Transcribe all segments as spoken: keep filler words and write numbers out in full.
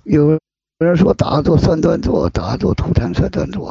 有人说打坐算端坐，打坐吐痰算端坐。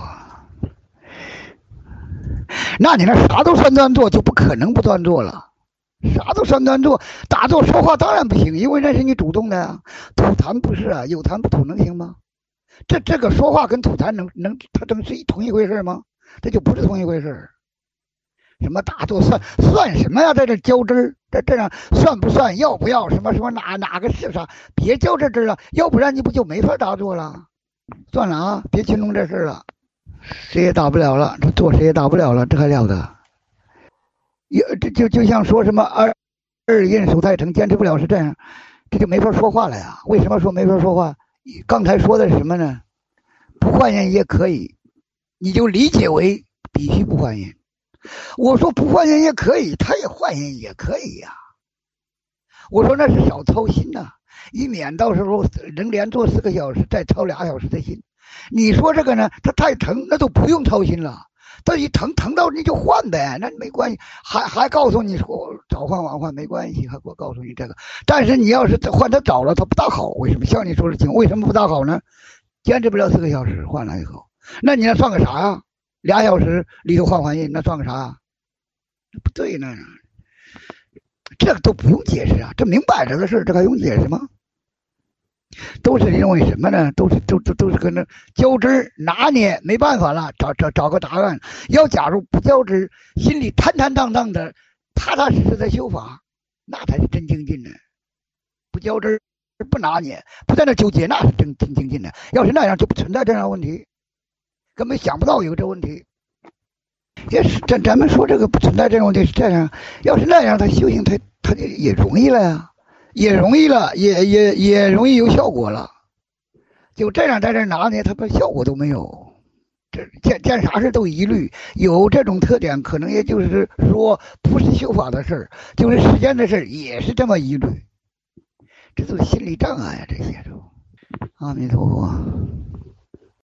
那你那啥都算端坐，就不可能不端坐了。啥都算端坐，打坐说话当然不行，因为那是你主动的呀。吐痰不是啊，有痰不吐能行吗？这这个说话跟吐痰能能它能是同一回事吗？这就不是同一回事。什么打坐算算什么呀？在这较真儿，在这样算不算？要不要？什么什么哪哪个是啥？别较这真了，要不然你不就没法打坐了？算了啊，别轻动这事了，谁也打不了了，这做谁也打不了了，这还了得？有这就就像说什么二二印手太成，坚持不了是这样，这就没法说话了呀。为什么说没法说话？刚才说的是什么呢？不换人也可以，你就理解为必须不换人。我说不换人也可以，他也换人也可以呀、啊。我说那是少操心呐、啊，以免到时候能连做四个小时，再操俩小时的心。你说这个呢，他太疼，那都不用操心了。他一疼疼到你就换呗，那没关系，还还告诉你说早换晚换没关系，还给我告诉你这个。但是你要是换他早了，他不大好。为什么？像你说的情，为什么不大好呢？坚持不了四个小时，换了以后，那你那算个啥呀？俩小时里头换换印，那算个啥？不对呢，这个都不用解释啊，这明摆着的事，这还用解释吗？都是因为什么呢？都是都都都是跟那较真儿拿捏，没办法了，找找找个答案。要假如不较真儿，心里坦坦荡荡的，踏踏实实的修法，那才是真精进呢。不较真儿，不拿捏，不在那纠结，那是真真精进的。要是那样，就不存在这样的问题，根本想不到有这问题。也是咱咱们说这个不存在这种问题是这样，要是那样，他修行他他也容易了呀。也容易了，也也也容易有效果了。就这样在这拿捏，它把效果都没有。这见见啥事都疑虑，有这种特点，可能也就是说，不是修法的事儿，就是时间的事儿，也是这么疑虑。这都是心理障碍啊，这些都。阿弥陀佛。